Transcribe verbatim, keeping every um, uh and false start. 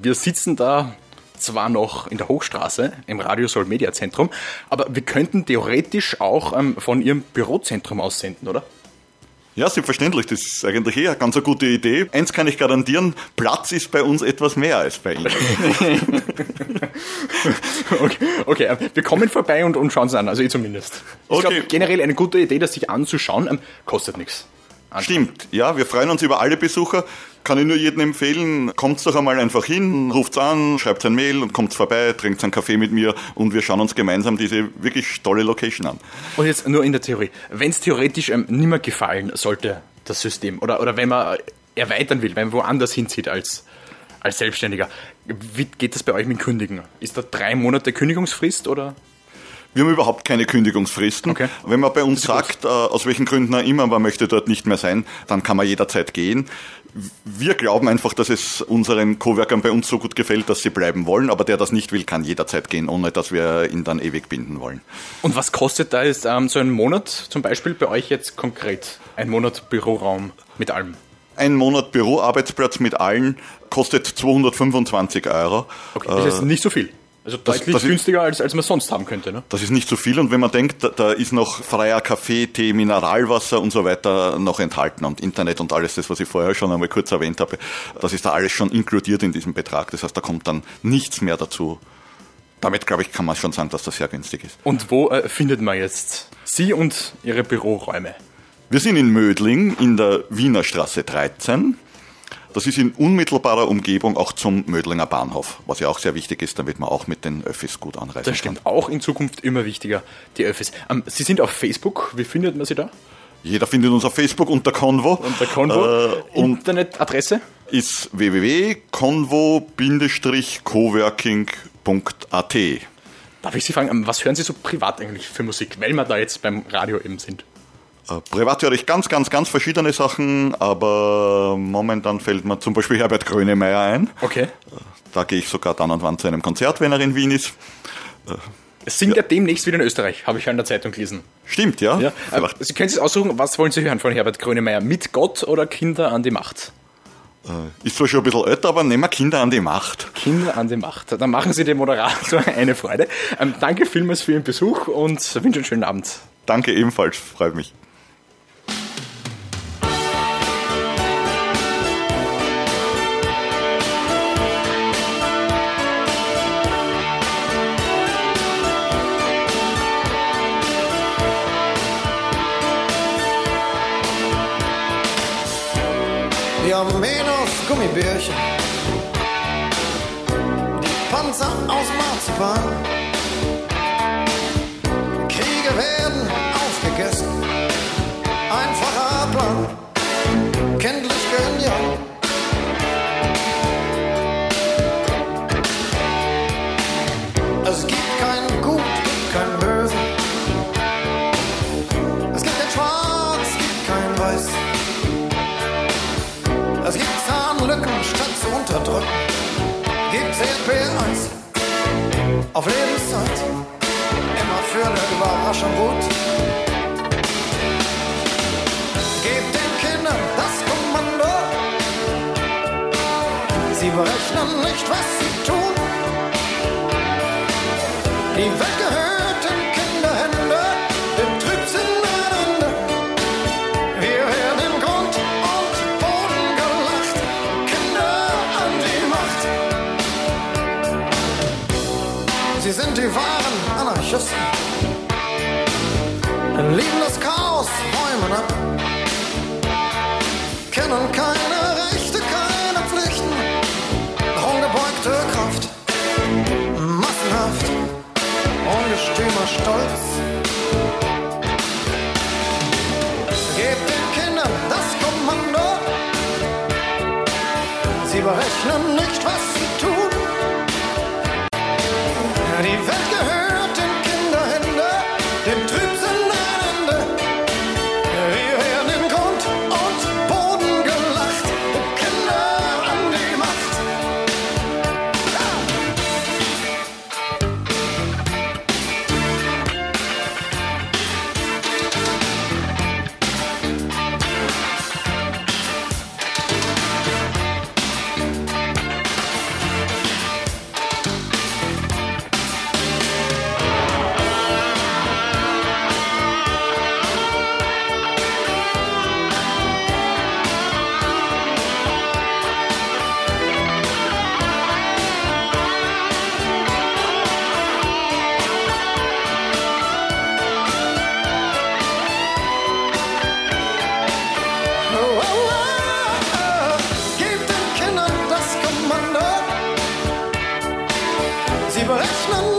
wir sitzen da zwar noch in der Hochstraße im Radio-Soul Media Zentrum, aber wir könnten theoretisch auch ähm, von Ihrem Bürozentrum aus senden, oder? Ja, selbstverständlich. Das ist eigentlich eh eine ganz eine gute Idee. Eins kann ich garantieren, Platz ist bei uns etwas mehr als bei Ihnen. okay, okay, wir kommen vorbei und, und schauen es an, also ich zumindest. Ich okay. glaube, generell eine gute Idee, das sich anzuschauen, ähm, kostet nichts. Stimmt, ja, wir freuen uns über alle Besucher. Kann ich nur jedem empfehlen, kommt doch einmal einfach hin, ruft's an, schreibt ein Mail und kommt vorbei, trinkt einen Kaffee mit mir und wir schauen uns gemeinsam diese wirklich tolle Location an. Und jetzt nur in der Theorie, wenn es theoretisch ähm, nicht mehr gefallen sollte, das System, oder, oder wenn man erweitern will, wenn man woanders hinzieht als, als Selbstständiger, wie geht das bei euch mit Kündigen? Ist da drei Monate Kündigungsfrist oder... Wir haben überhaupt keine Kündigungsfristen. Okay. Wenn man bei uns sagt, äh, aus welchen Gründen auch immer, man möchte dort nicht mehr sein, dann kann man jederzeit gehen. Wir glauben einfach, dass es unseren Coworkern bei uns so gut gefällt, dass sie bleiben wollen, aber der das nicht will, kann jederzeit gehen, ohne dass wir ihn dann ewig binden wollen. Und was kostet da jetzt ähm, so ein Monat zum Beispiel bei euch jetzt konkret? Ein Monat Büroraum mit allem? Ein Monat Büroarbeitsplatz mit allen kostet zweihundertfünfundzwanzig Euro. Okay, das ist nicht so viel. Also deutlich das, das günstiger, als, als man sonst haben könnte, ne? Das ist nicht so viel und wenn man denkt, da, da ist noch freier Kaffee, Tee, Mineralwasser und so weiter noch enthalten und Internet und alles das, was ich vorher schon einmal kurz erwähnt habe, das ist da alles schon inkludiert in diesem Betrag. Das heißt, da kommt dann nichts mehr dazu. Damit, glaube ich, kann man schon sagen, dass das sehr günstig ist. Und wo äh, findet man jetzt Sie und Ihre Büroräume? Wir sind in Mödling in der Wiener Straße dreizehn. Das ist in unmittelbarer Umgebung auch zum Mödlinger Bahnhof, was ja auch sehr wichtig ist, damit man auch mit den Öffis gut anreisen kann. Das stimmt, auch in Zukunft immer wichtiger, die Öffis. Ähm, Sie sind auf Facebook, wie findet man Sie da? Jeder findet uns auf Facebook unter Convo. Unter Convo. Äh, Internetadresse? Ist w w w punkt convo Bindestrich coworking punkt a t. Darf ich Sie fragen, was hören Sie so privat eigentlich für Musik, weil wir da jetzt beim Radio eben sind? Privat höre ich ganz, ganz, ganz verschiedene Sachen, aber momentan fällt mir zum Beispiel Herbert Grönemeyer ein. Okay. Da gehe ich sogar dann und wann zu einem Konzert, wenn er in Wien ist. Singt ja. er demnächst wieder in Österreich, habe ich ja in der Zeitung gelesen. Stimmt, ja. ja. Sie können sich aussuchen, was wollen Sie hören von Herbert Grönemeyer? Mit Gott oder Kinder an die Macht? Ist zwar schon ein bisschen älter, aber nehmen wir Kinder an die Macht. Kinder an die Macht. Dann machen Sie dem Moderator eine Freude. Ähm, danke vielmals für Ihren Besuch und wünsche einen schönen Abend. Danke ebenfalls, freut mich. Wir haben Menos Gummibärchen, die Panzer aus Marzipan. Kriege werden aufgegessen, einfacher Plan, kenntlich genial. Es gibt kein Gut, gibt kein Böse. Es gibt kein Schwarz, es gibt kein Weiß. Es gibt Zahnlücken statt zu unterdrücken. Gibt C P eins auf Lebenszeit. Immer für eine Überraschung gut. Gebt den Kindern das Kommando. Sie berechnen nicht, was sie tun. Die Welt gehört in Kinderhände. Dem Trübsinn ein Ende. Wir werden im Grund und Boden gelacht. Kinder an die Macht. Sie sind die wahren Anarchisten. Lieben das Chaos, räumen ab. Kennen keine Rechte, keine Pflichten. Ungebeugte Kraft. Massenhaft. Ungestümer Stolz. Gebt den Kindern das Kommando. Sie berechnen nicht, was sie tun. Die Welt gehört in Kinderhände, dem Trübsinn ein Ende. Wir werden in Grund und Boden gelacht. Kinder an die Macht. berechnen